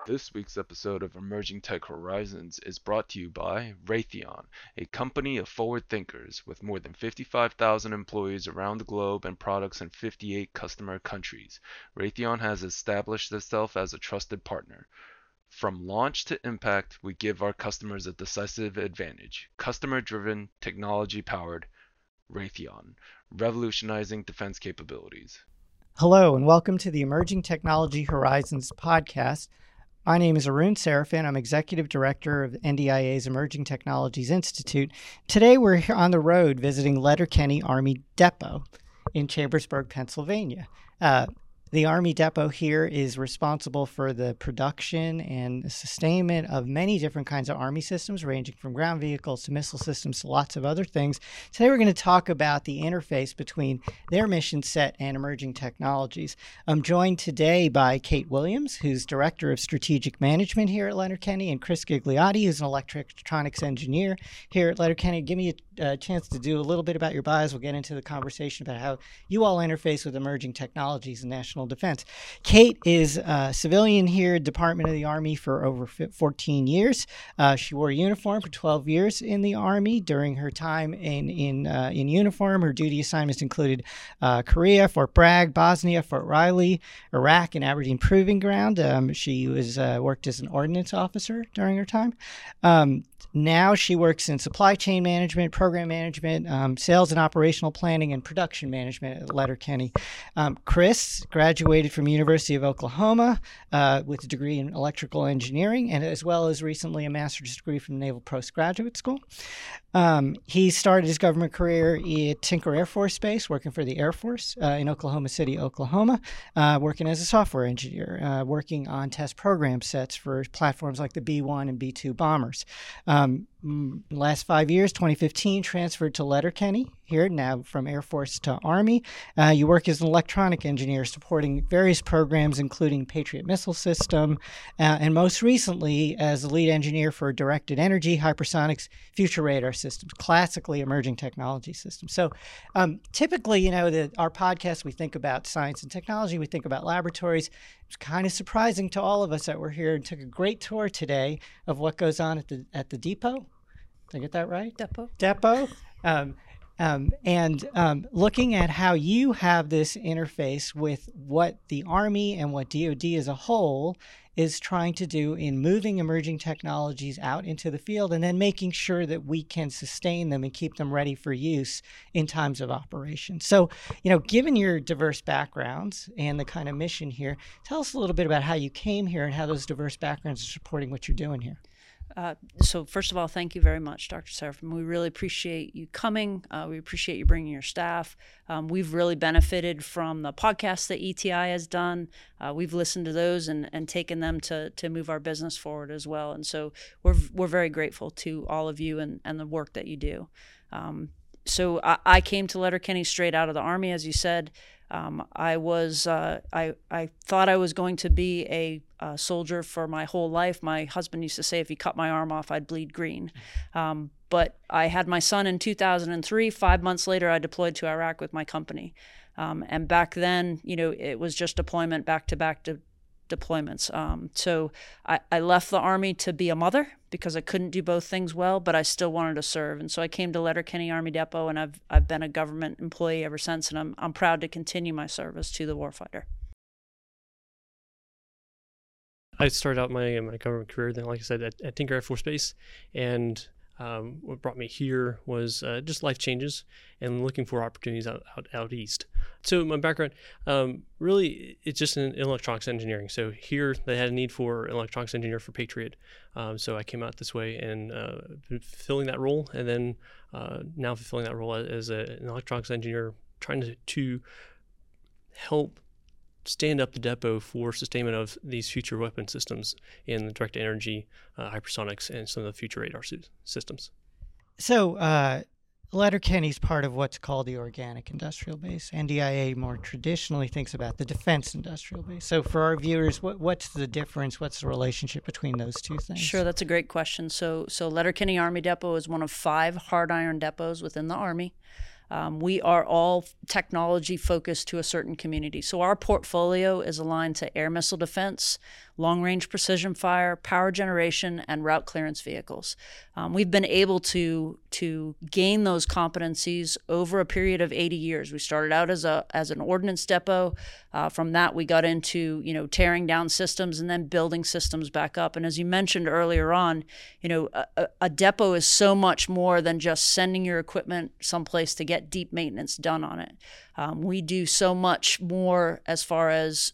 This week's episode of Emerging Tech Horizons is brought to you by Raytheon, a company of forward thinkers with more than 55,000 employees around the globe and products in 58 customer countries. Raytheon has established itself as a trusted partner. From launch to impact, we give our customers a decisive advantage. Customer-driven, technology-powered Raytheon, revolutionizing defense capabilities. Hello, and welcome to the Emerging Technology Horizons podcast. My name is Arun Serafin. I'm Executive Director of NDIA's Emerging Technologies Institute. Today, we're here on the road visiting Letterkenny Army Depot in Chambersburg, Pennsylvania. The Army Depot here is responsible for the production and sustainment of many different kinds of Army systems, ranging from ground vehicles to missile systems to lots of other things. Today, we're going to talk about the interface between their mission set and emerging technologies. I'm joined today by Kate Williams, who's Director of Strategic Management here at Letterkenny, and Chris Gigliotti, who's an electronics engineer here at Letterkenny. Give me a chance to do a little bit about your bios. We'll get into the conversation about how you all interface with emerging technologies and national defense. Kate is a civilian here at Department of the Army for over 14 years. She wore a uniform for 12 years in the Army. During her time in uniform, her duty assignments included Korea, Fort Bragg, Bosnia, Fort Riley, Iraq, and Aberdeen Proving Ground. She was worked as an ordnance officer during her time. Now she works in supply chain management, program management, sales and operational planning, and production management at Letterkenny. Chris graduated from University of Oklahoma with a degree in electrical engineering, and as well as recently a master's degree from Naval Postgraduate School. He started his government career at Tinker Air Force Base, working for the Air Force in Oklahoma City, Oklahoma, working as a software engineer, working on test program sets for platforms like the B-1 and B-2 bombers. Last 5 years, 2015, transferred to Letterkenny here, now from Air Force to Army. You work as an electronic engineer supporting various programs, including Patriot Missile System, and most recently as the lead engineer for directed energy, hypersonics, future radar systems, classically emerging technology systems. So typically, our podcast, we think about science and technology, we think about laboratories. It's kind of surprising to all of us that we're here and took a great tour today of what goes on at the depot. Did I get that right? Depot. Looking at how you have this interface with what the Army and what DoD as a whole is trying to do in moving emerging technologies out into the field and then making sure that we can sustain them and keep them ready for use in times of operation. So, given your diverse backgrounds and the kind of mission here, tell us a little bit about how you came here and how those diverse backgrounds are supporting what you're doing here. So first of all, thank you very much, Dr. Serafin. We really appreciate you coming. We appreciate you bringing your staff. We've really benefited from the podcasts that ETI has done. We've listened to those and taken them to move our business forward as well. And so we're very grateful to all of you and the work that you do. So I came to Letterkenny straight out of the Army, as you said. I thought I was going to be a soldier for my whole life. My husband used to say if he cut my arm off, I'd bleed green. But I had my son in 2003. 5 months later, I deployed to Iraq with my company. And back then, it was just deployment back-to-back deployments. So I left the Army to be a mother because I couldn't do both things well, but I still wanted to serve. And so I came to Letterkenny Army Depot, and I've been a government employee ever since, and I'm proud to continue my service to the warfighter. I started out my government career then, like I said, at Tinker Air Force Base, and what brought me here was just life changes and looking for opportunities out east. So my background, really, it's just in electronics engineering. So here they had a need for an electronics engineer for Patriot. So I came out this way and fulfilling that role, and then now fulfilling that role as an electronics engineer, trying to help stand up the depot for sustainment of these future weapon systems in the direct energy, hypersonics, and some of the future radar systems. So Letterkenny's part of what's called the organic industrial base. NDIA more traditionally thinks about the defense industrial base. So for our viewers, what's the difference? What's the relationship between those two things? Sure, that's a great question. So Letterkenny Army Depot is one of 5 hard iron depots within the Army. We are all technology focused to a certain community. So our portfolio is aligned to air missile defense, long-range precision fire, power generation, and route clearance vehicles. We've been able to gain those competencies over a period of 80 years. We started out as an ordnance depot. From that, we got into tearing down systems and then building systems back up. And as you mentioned earlier on, a depot is so much more than just sending your equipment someplace to get deep maintenance done on it. We do so much more as far as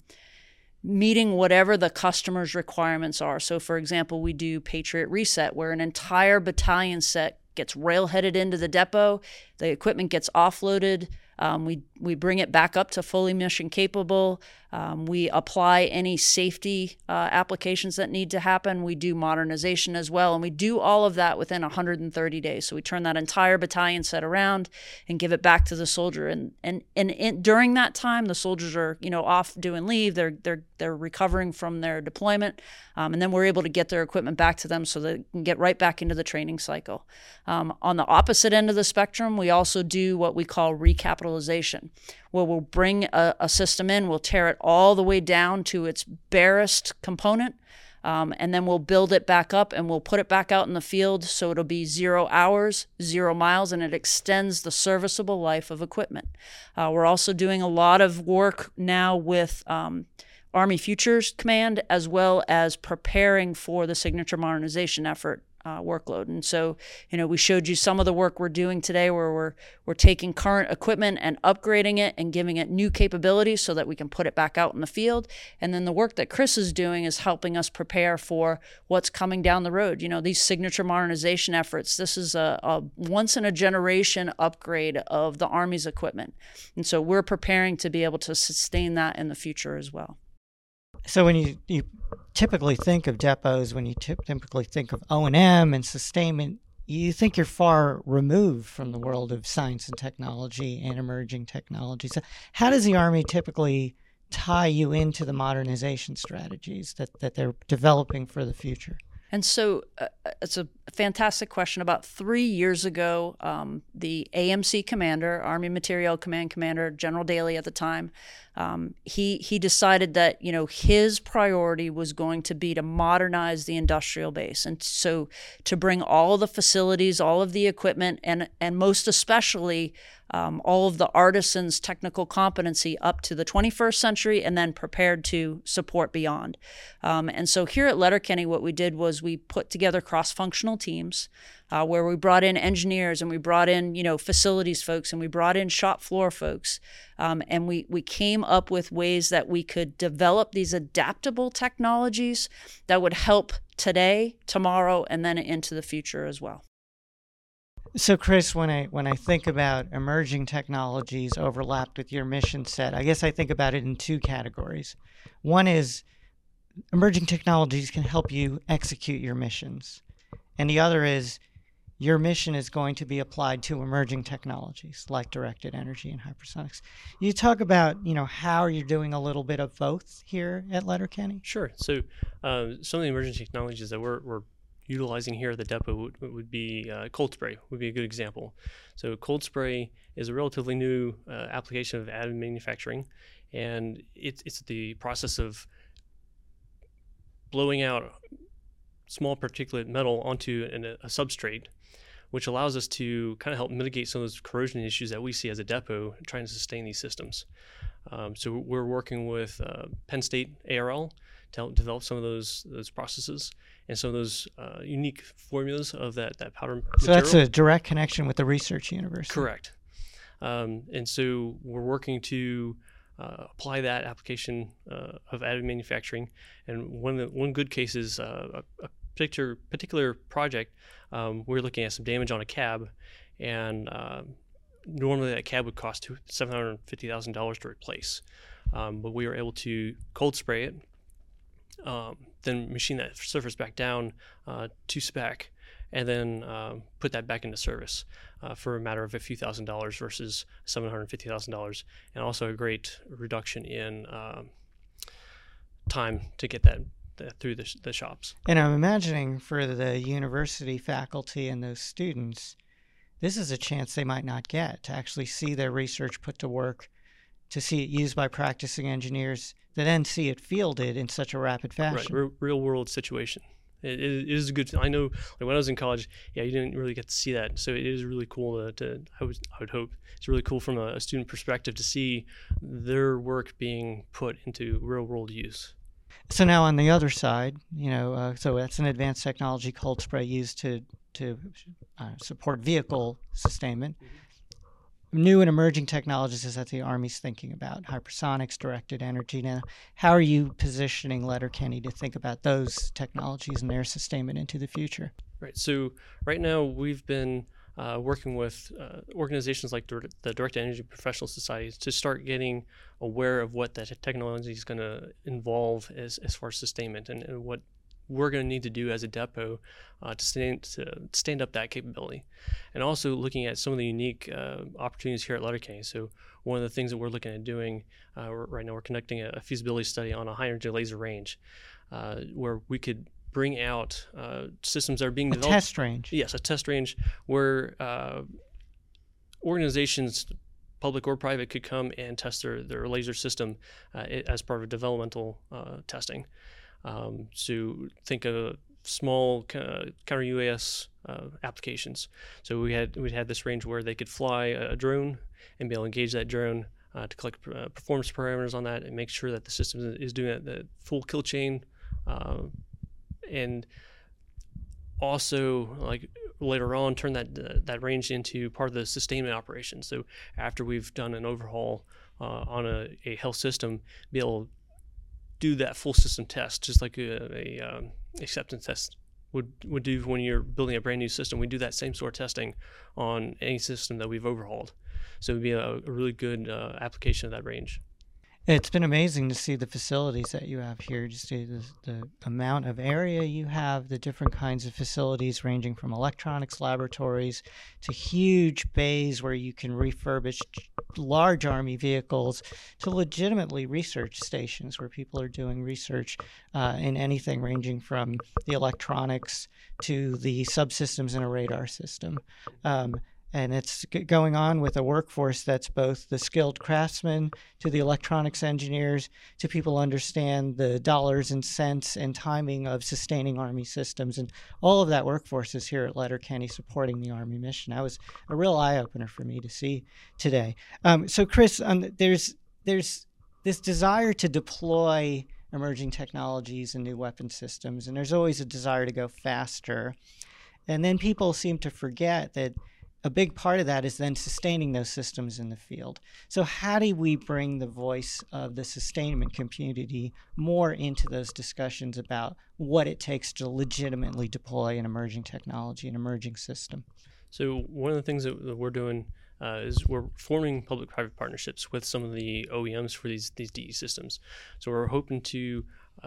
meeting whatever the customer's requirements are. So, for example, we do Patriot Reset, where an entire battalion set gets railheaded into the depot, the equipment gets offloaded, we bring it back up to fully mission capable. We apply any safety applications that need to happen. We do modernization as well, and we do all of that within 130 days. So we turn that entire battalion set around and give it back to the soldier. And during that time, the soldiers are off doing leave. They're recovering from their deployment, and then we're able to get their equipment back to them so they can get right back into the training cycle. On the opposite end of the spectrum, we also do what we call recapitalization, where we'll bring a system in, we'll tear it all the way down to its barest component, and then we'll build it back up and we'll put it back out in the field so it'll be 0 hours, 0 miles, and it extends the serviceable life of equipment. We're also doing a lot of work now with Army Futures Command, as well as preparing for the signature modernization effort workload. And so, we showed you some of the work we're doing today, where we're taking current equipment and upgrading it and giving it new capabilities so that we can put it back out in the field. And then the work that Chris is doing is helping us prepare for what's coming down the road. These signature modernization efforts, this is a once in a generation upgrade of the Army's equipment. And so we're preparing to be able to sustain that in the future as well. So when you typically think of depots, when you typically think of O&M and sustainment, you think you're far removed from the world of science and technology and emerging technology. So how does the Army typically tie you into the modernization strategies that they're developing for the future? And so it's a fantastic question. About 3 years ago, the AMC commander, Army Materiel Command Commander, General Daly at the time, he decided that, his priority was going to be to modernize the industrial base. And so to bring all of the facilities, all of the equipment, and most especially all of the artisans' technical competency up to the 21st century and then prepared to support beyond. And so here at Letterkenny, what we did was we put together cross-functional teams where we brought in engineers and we brought in, facilities folks and we brought in shop floor folks. And we came up with ways that we could develop these adaptable technologies that would help today, tomorrow, and then into the future as well. So, Chris, when I think about emerging technologies overlapped with your mission set, I guess I think about it in two categories. One is emerging technologies can help you execute your missions. And the other is your mission is going to be applied to emerging technologies like directed energy and hypersonics. You talk about, how you're doing a little bit of both here at Letterkenny? Sure. So some of the emerging technologies that we're utilizing here at the depot would be cold spray would be a good example. So cold spray is a relatively new application of additive manufacturing, and it's the process of blowing out small particulate metal onto a substrate, which allows us to kind of help mitigate some of those corrosion issues that we see as a depot trying to sustain these systems. So we're working with Penn State ARL to help develop some of those processes and some of those unique formulas of that powder material. So that's a direct connection with the research university. Correct. And so we're working to apply that application of additive manufacturing. And one good case is a particular project. We're looking at some damage on a cab, and normally that cab would cost $750,000 to replace. But we were able to cold spray it, then machine that surface back down to spec, and then put that back into service for a matter of a few $1,000s versus $750,000, and also a great reduction in time to get that through the shops. And I'm imagining for the university faculty and those students, this is a chance they might not get to actually see their research put to work, to see it used by practicing engineers, to then see it fielded in such a rapid Right, fashion. real world situation. It is a good. I know, like when I was in college, you didn't really get to see that. So it is really cool to I would hope it's really cool from a student perspective to see their work being put into real world use. So now on the other side, so that's an advanced technology cold spray used to support vehicle sustainment. New and emerging technologies is that the Army's thinking about hypersonics, directed energy. Now, how are you positioning Letterkenny to think about those technologies and their sustainment into the future? Right. So right now we've been working with organizations like the Directed Energy Professional Society to start getting aware of what that technology is going to involve as far as sustainment and what we're going to need to do as a depot to stand up that capability, and also looking at some of the unique opportunities here at Letterkenny. So one of the things that we're looking at doing right now, we're conducting a feasibility study on a high energy laser range where we could bring out systems that are being developed. A test range. Yes, a test range where organizations, public or private, could come and test their laser system as part of developmental testing. So think of small counter UAS applications. So we'd had this range where they could fly a drone and be able to engage that drone to collect performance parameters on that and make sure that the system is doing the full kill chain, and also like later on turn that range into part of the sustainment operation. So after we've done an overhaul on a health system, be able to do that full system test, just like a acceptance test would do when you're building a brand new system. We do that same sort of testing on any system that we've overhauled. So it would be a really good application of that range. It's been amazing to see the facilities that you have here, just the amount of area you have, the different kinds of facilities ranging from electronics laboratories to huge bays where you can refurbish large Army vehicles to legitimately research stations where people are doing research in anything ranging from the electronics to the subsystems in a radar system. And it's going on with a workforce that's both the skilled craftsmen to the electronics engineers to people understand the dollars and cents and timing of sustaining Army systems. And all of that workforce is here at Letterkenny supporting the Army mission. That was a real eye-opener for me to see today. So, Chris, there's this desire to deploy emerging technologies and new weapon systems, and there's always a desire to go faster. And then people seem to forget that a big part of that is then sustaining those systems in the field. So how do we bring the voice of the sustainment community more into those discussions about what it takes to legitimately deploy an emerging technology, an emerging system? So one of the things that we're doing is we're forming public-private partnerships with some of the OEMs for these DE systems. So we're hoping to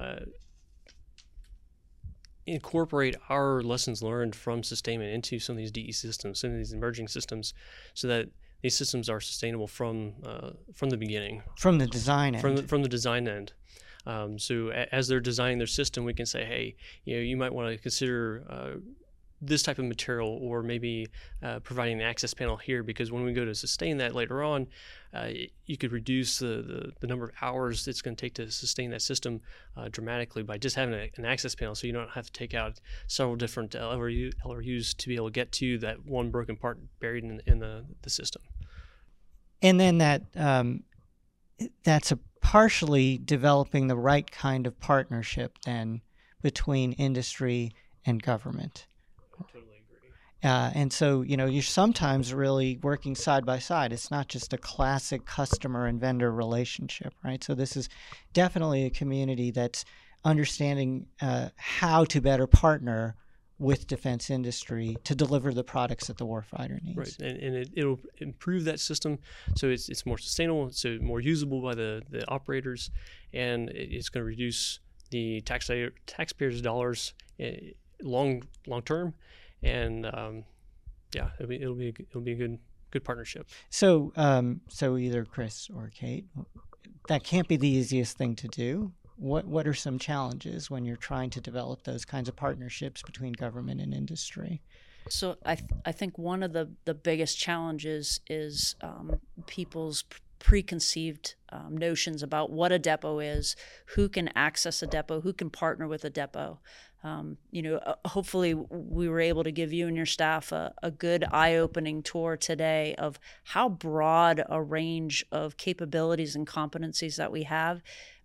incorporate our lessons learned from sustainment into some of these DE systems, some of these emerging systems, so that these systems are sustainable from the beginning, from the design end. From the design end. So as they're designing their system, we can say, hey, you might want to consider this type of material, or maybe providing an access panel here, because when we go to sustain that later on, you could reduce the number of hours it's going to take to sustain that system dramatically by just having an access panel, so you don't have to take out several different LRUs to be able to get to that one broken part buried in the system. And then that's a partially developing the right kind of partnership then between industry and government. Totally agree. And so, you're sometimes really working side by side. It's not just a classic customer and vendor relationship, right? So this is definitely a community that's understanding how to better partner with defense industry to deliver the products that the warfighter needs. Right, and it'll improve that system so it's more sustainable, so more usable by the operators, and it's going to reduce the taxpayers' dollars long term, and it'll be a good partnership. So either Chris or Kate, that can't be the easiest thing to do. What are some challenges when you're trying to develop those kinds of partnerships between government and industry? So I think one of the biggest challenges is people's preconceived notions about what a depot is, who can access a depot, who can partner with a depot. Hopefully we were able to give you and your staff a good eye-opening tour today of how broad a range of capabilities and competencies that we have.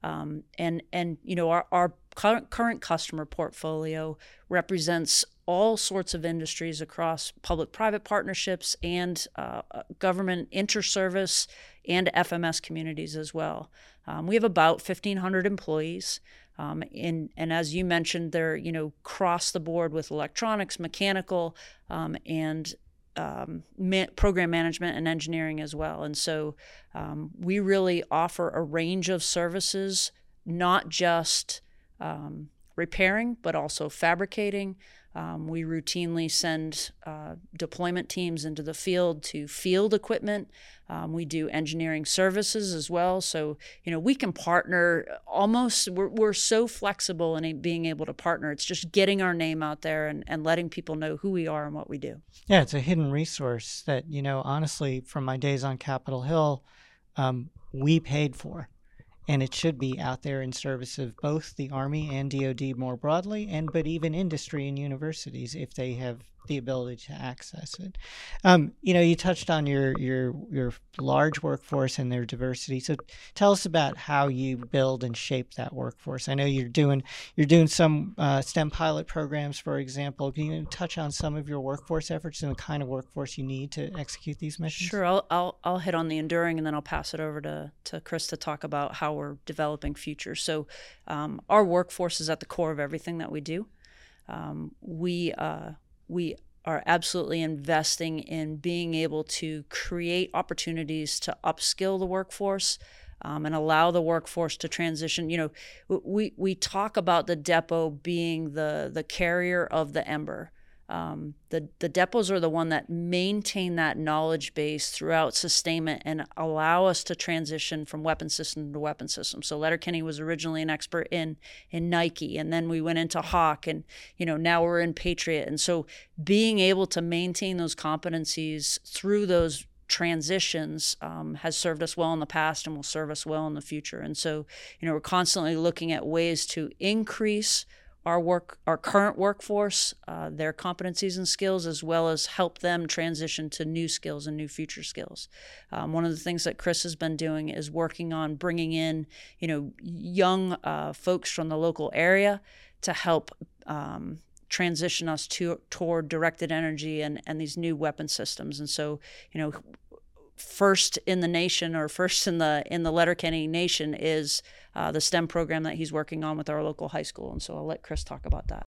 Our current customer portfolio represents all sorts of industries across public-private partnerships and government inter-service and FMS communities as well. We have about 1,500 employees. And as you mentioned, they're cross the board with electronics, mechanical, and program management and engineering as well. And so we really offer a range of services, not just repairing, but also fabricating. We routinely send deployment teams into the field to field equipment. We do engineering services as well. So, we can partner almost, we're so flexible in being able to partner. It's just getting our name out there and letting people know who we are and what we do. Yeah, it's a hidden resource that, honestly, from my days on Capitol Hill, we paid for. And it should be out there in service of both the Army and DoD more broadly, but even industry and universities if they have the ability to access it. You touched on your large workforce and their diversity. So tell us about how you build and shape that workforce. I know you're doing some STEM pilot programs, for example. Can you touch on some of your workforce efforts and the kind of workforce you need to execute these missions? Sure. I'll hit on the enduring, and then I'll pass it over to Chris to talk about how we're developing future. So our workforce is at the core of everything that we do. We are absolutely investing in being able to create opportunities to upskill the workforce and allow the workforce to transition. We talk about the depot being the carrier of the ember. The depots are the one that maintain that knowledge base throughout sustainment and allow us to transition from weapon system to weapon system. So Letterkenny was originally an expert in Nike, and then we went into Hawk, and now we're in Patriot. And so being able to maintain those competencies through those transitions has served us well in the past and will serve us well in the future. And so we're constantly looking at ways to increase our current workforce, their competencies and skills, as well as help them transition to new skills and new future skills. One of the things that Chris has been doing is working on bringing in, young folks from the local area to help transition us toward directed energy and these new weapon systems. And so, first in the nation, or first in the Letterkenny nation, is the STEM program that he's working on with our local high school. And so I'll let Chris talk about that.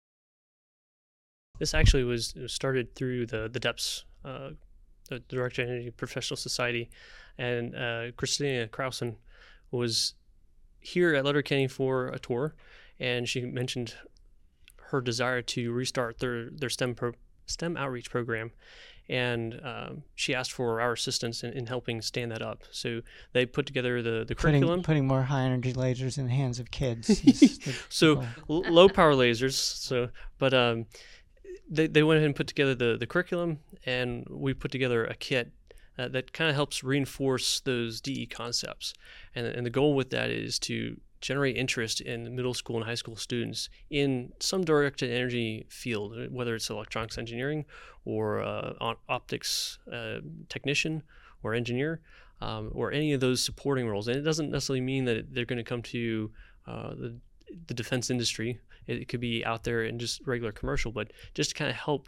This actually was started through the DEPS, the Directed Energy Professional Society, and Christina Krausen was here at Letterkenny for a tour, and she mentioned her desire to restart their STEM outreach program. And she asked for our assistance in helping stand that up. So they put together the curriculum. Putting more high-energy lasers in the hands of kids. So low-power lasers. But they went ahead and put together the curriculum, and we put together a kit that kind of helps reinforce those DE concepts. And the goal with that is to generate interest in middle school and high school students in some directed energy field, whether it's electronics engineering or optics technician or engineer, or any of those supporting roles. And it doesn't necessarily mean that they're going to come to the defense industry. It could be out there in just regular commercial, but just to kind of help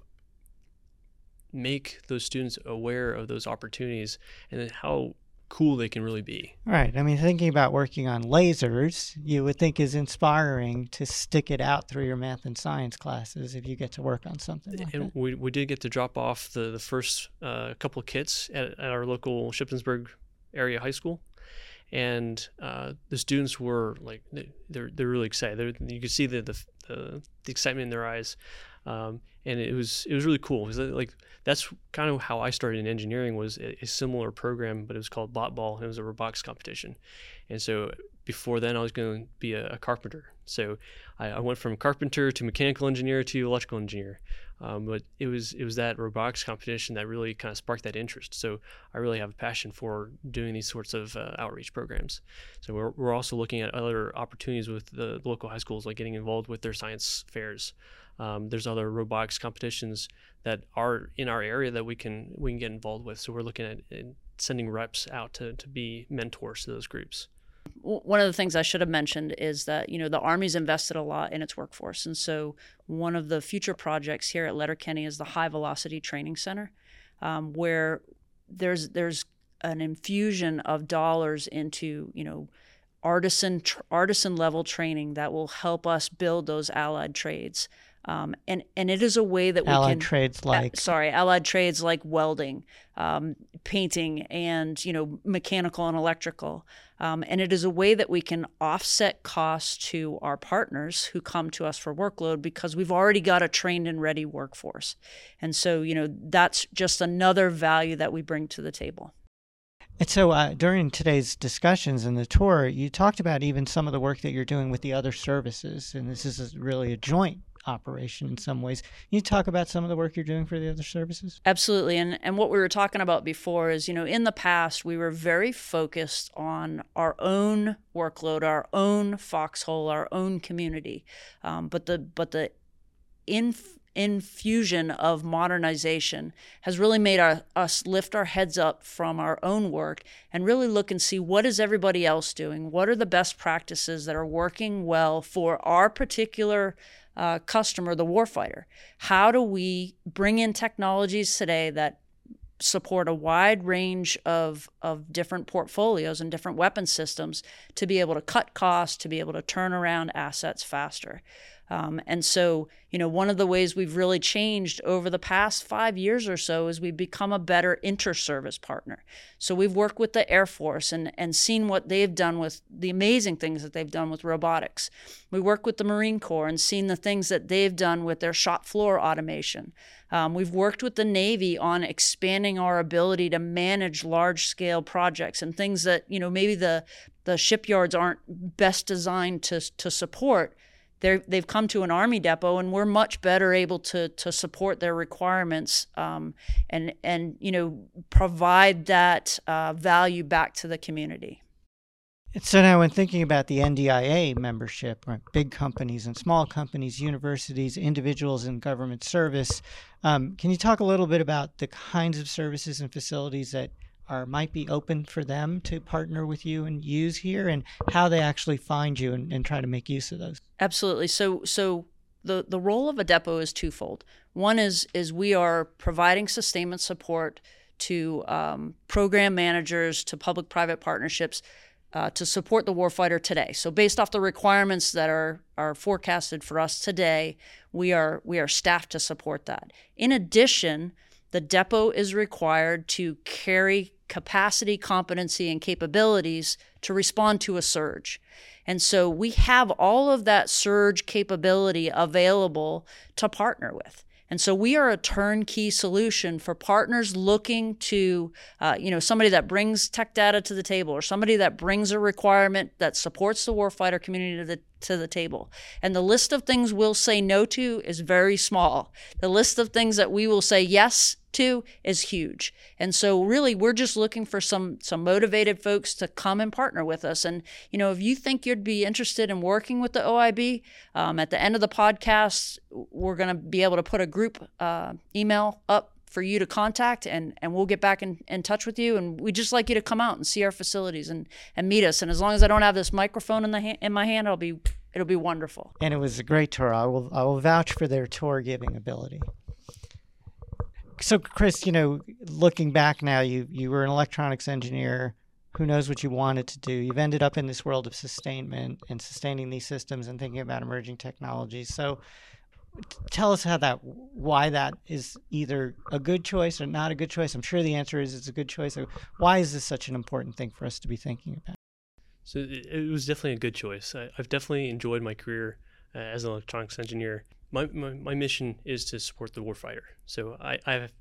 make those students aware of those opportunities and then how cool they can really be. Right. I mean, thinking about working on lasers, you would think is inspiring to stick it out through your math and science classes if you get to work on something like and that. We did get to drop off the first couple of kits at our local Shippensburg area high school. And the students were like, they're really excited. You could see the excitement in their eyes. And it was really cool because like that's kind of how I started in engineering, was a similar program, but it was called Bot Ball, and it was a robotics competition. And so before then I was going to be a carpenter. So I went from carpenter to mechanical engineer to electrical engineer. But it was that robotics competition that really kind of sparked that interest. So I really have a passion for doing these sorts of outreach programs. So we're also looking at other opportunities with the local high schools, like getting involved with their science fairs. There's other robotics competitions that are in our area that we can get involved with. So we're looking at sending reps out to be mentors to those groups. One of the things I should have mentioned is that, the Army's invested a lot in its workforce. And so one of the future projects here at Letterkenny is the High Velocity Training Center, where there's an infusion of dollars into, artisan level training that will help us build those allied trades. And it is a way that allied trades like welding, painting, and mechanical and electrical. And it is a way that we can offset costs to our partners who come to us for workload because we've already got a trained and ready workforce. And so that's just another value that we bring to the table. And so during today's discussions and the tour, you talked about even some of the work that you're doing with the other services, and this is really a joint operation in some ways. Can you talk about some of the work you're doing for the other services? Absolutely. And what we were talking about before is, in the past, we were very focused on our own workload, our own foxhole, our own community. But the infusion of modernization has really made us lift our heads up from our own work and really look and see what is everybody else doing? What are the best practices that are working well for our particular customer, the warfighter? How do we bring in technologies today that support a wide range of different portfolios and different weapon systems to be able to cut costs, to be able to turn around assets faster? And so, one of the ways we've really changed over the past 5 years or so is we've become a better inter-service partner. So we've worked with the Air Force and seen what they've done with the amazing things that they've done with robotics. We work with the Marine Corps and seen the things that they've done with their shop floor automation. We've worked with the Navy on expanding our ability to manage large-scale projects and things that, maybe the shipyards aren't best designed to support. They've come to an Army depot, and we're much better able to support their requirements and provide that value back to the community. So now when thinking about the NDIA membership, right, big companies and small companies, universities, individuals in government service, can you talk a little bit about the kinds of services and facilities that might be open for them to partner with you and use here, and how they actually find you and try to make use of those? Absolutely. So the role of a depot is twofold. One is we are providing sustainment support to program managers, to public-private partnerships, to support the warfighter today. So based off the requirements that are forecasted for us today, we are staffed to support that. In addition, the depot is required to carry capacity, competency, and capabilities to respond to a surge. And so we have all of that surge capability available to partner with. And so we are a turnkey solution for partners looking to, somebody that brings tech data to the table, or somebody that brings a requirement that supports the warfighter community to the table. And the list of things we'll say no to is very small. The list of things that we will say yes to is huge. And so really, we're just looking for some motivated folks to come and partner with us. And, if you think you'd be interested in working with the OIB, at the end of the podcast, we're going to be able to put a group email up for you to contact, and we'll get back in touch with you. And we'd just like you to come out and see our facilities and meet us. And as long as I don't have this microphone in my hand, it'll be wonderful. And it was a great tour. I will vouch for their tour giving ability. So, Chris, looking back now, you were an electronics engineer. Who knows what you wanted to do? You've ended up in this world of sustainment and sustaining these systems and thinking about emerging technologies. So tell us why that is either a good choice or not a good choice. I'm sure the answer is it's a good choice. Why is this such an important thing for us to be thinking about? So it was definitely a good choice. I've definitely enjoyed my career as an electronics engineer. My mission is to support the warfighter. So I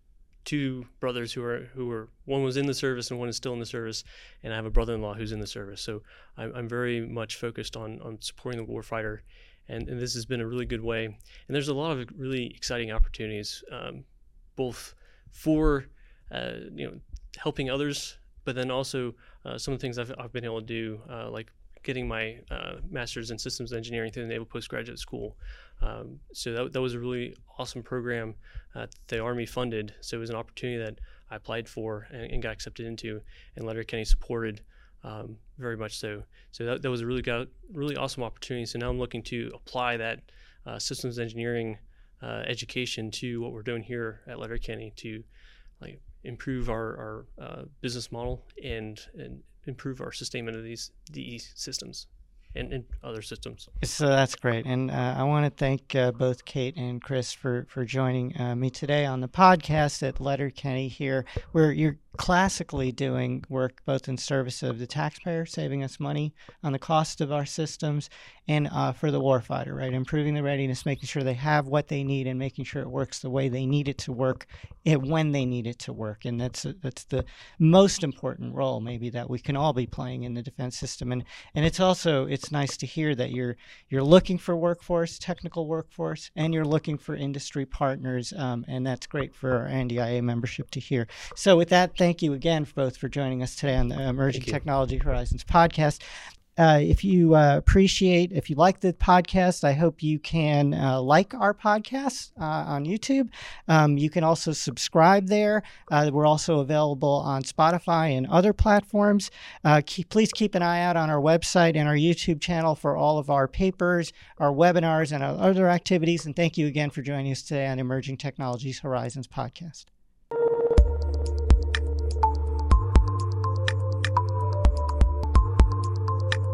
two brothers who were one was in the service and one is still in the service, and I have a brother-in-law who's in the service. So I'm very much focused on supporting the warfighter, and this has been a really good way. And there's a lot of really exciting opportunities, both for helping others, but then also some of the things I've been able to do, like getting my master's in systems engineering through the Naval Postgraduate School. So that was a really awesome program the Army funded. So it was an opportunity that I applied for and got accepted into, and Letterkenny supported very much so. So that was a really awesome opportunity. So now I'm looking to apply that systems engineering education to what we're doing here at Letterkenny to like improve our business model and improve our sustainment of these DE systems and other systems. So that's great. And I want to thank both Kate and Chris for joining me today on the podcast at Letterkenny here, where you're classically doing work both in service of the taxpayer, saving us money on the cost of our systems, and for the warfighter, right? Improving the readiness, making sure they have what they need and making sure it works the way they need it to work when they need it to work. And that's the most important role maybe that we can all be playing in the defense system. And it's nice to hear that you're looking for workforce, technical workforce, and you're looking for industry partners. And that's great for our NDIA membership to hear. So with that, thank you again both for joining us today on the Emerging Technology Horizons podcast. If you like the podcast, I hope you can like our podcast on YouTube. You can also subscribe there. We're also available on Spotify and other platforms. Please keep an eye out on our website and our YouTube channel for all of our papers, our webinars, and our other activities. And thank you again for joining us today on Emerging Technologies Horizons podcast.